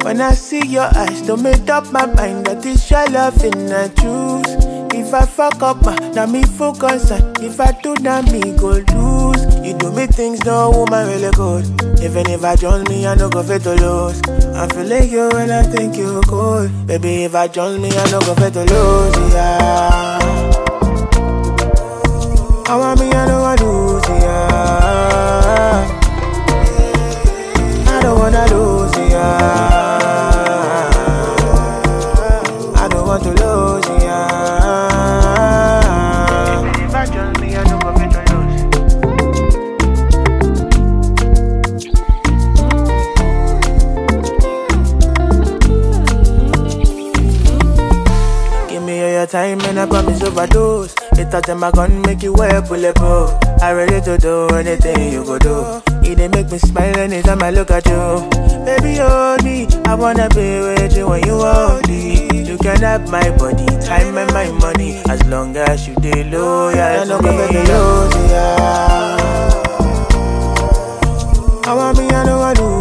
When I see your eyes, don't make up my mind that it's your loving I choose. If I fuck up, now me focus on. If I do, now me go lose. You do me things no woman really good. Even if I join me, I no go fit to lose. I feel like you when I think you cool. Baby, if I join me, I no go fit to lose, yeah. I want me, I don't want to lose, yeah. I don't wanna lose, yeah. I don't want to lose, yeah. If I join me, I don't go fit to lose. Give me all your time and I promise overdose. It thought them I gon' make you wear bulletproof. I ready to do anything you go do. It dey make me smile anytime I look at you. Baby, hold me, I wanna be with you when you hold me. You can have my body, time and my money, as long as you dey loyal. I no go make you lose, yeah. I want me, I know I do.